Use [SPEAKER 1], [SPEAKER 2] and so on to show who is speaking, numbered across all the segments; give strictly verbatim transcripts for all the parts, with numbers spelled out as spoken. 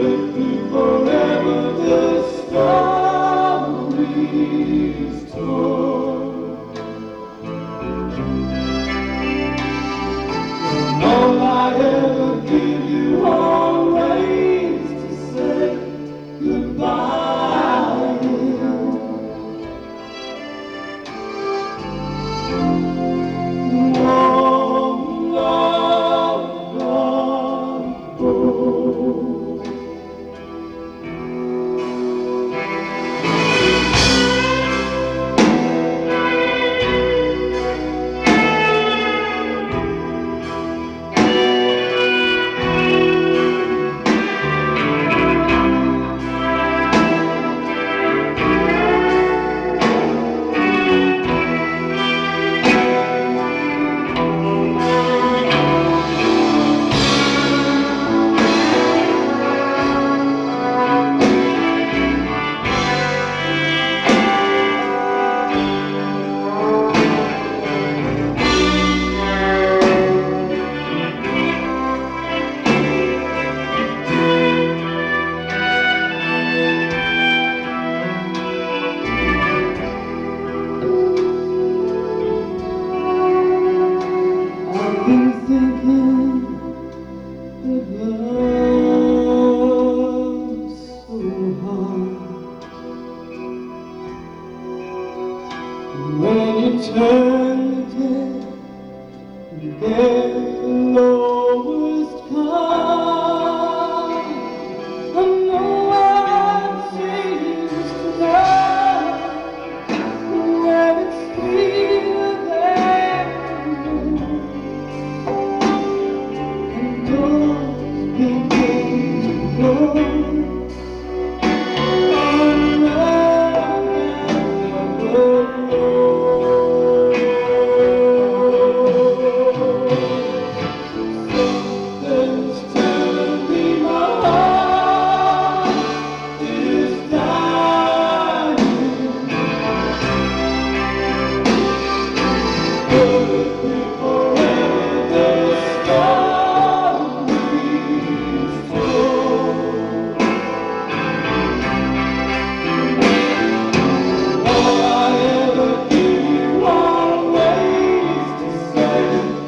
[SPEAKER 1] it be forever the story's told? All I ever give you always to say goodbye. Long, long, long ago. I've been thinking that love's so hard. When you turn the dead, you get the lowest card. I know I've changed enough, when it's sweeter than and doors begin to close. Something's telling me my heart is dying. Could it be forever the story's told? All I ever give you always to say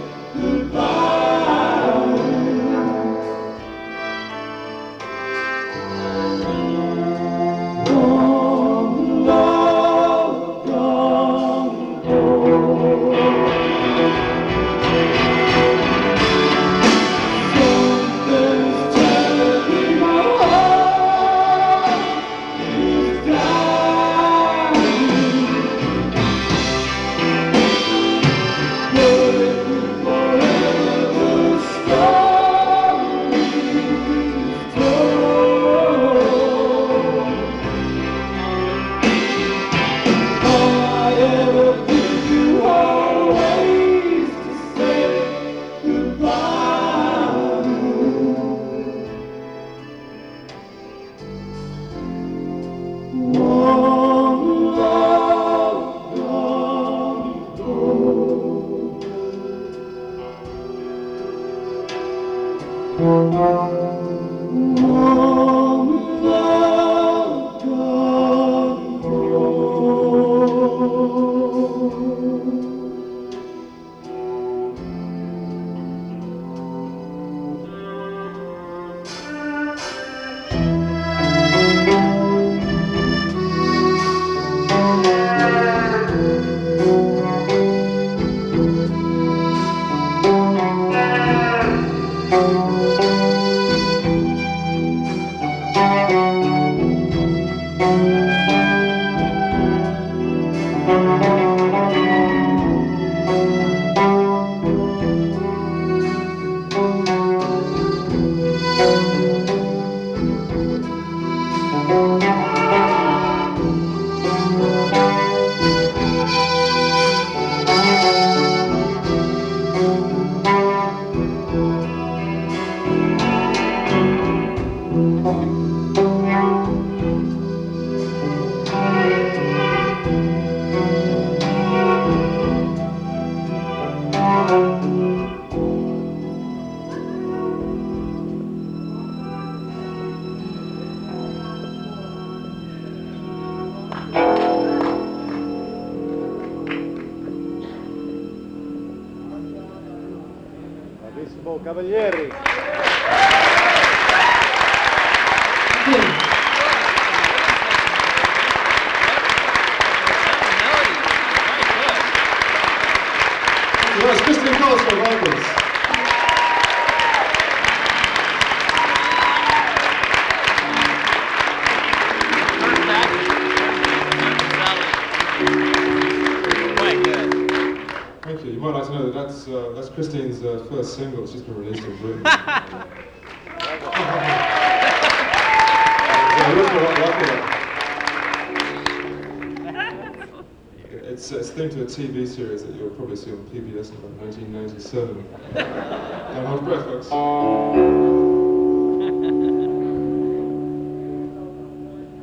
[SPEAKER 1] goodbye. Long, long, long ago. Something's telling me my heart is dying. Could it be forever the story's told? All I ever give you always to say goodbye. Long, long, long ago. Long, long, long ago.
[SPEAKER 2] Bellissimo, Cavalieri.
[SPEAKER 3] So that's Christian Coles for vocals. Thank you. You might like to know that that's, uh, that's Christine's uh, first single. It's just been released in Britain. Yeah, it's, it's themed to a T V series that you'll probably see on P B S in about nineteen ninety-seven. Don't hold your breath, folks.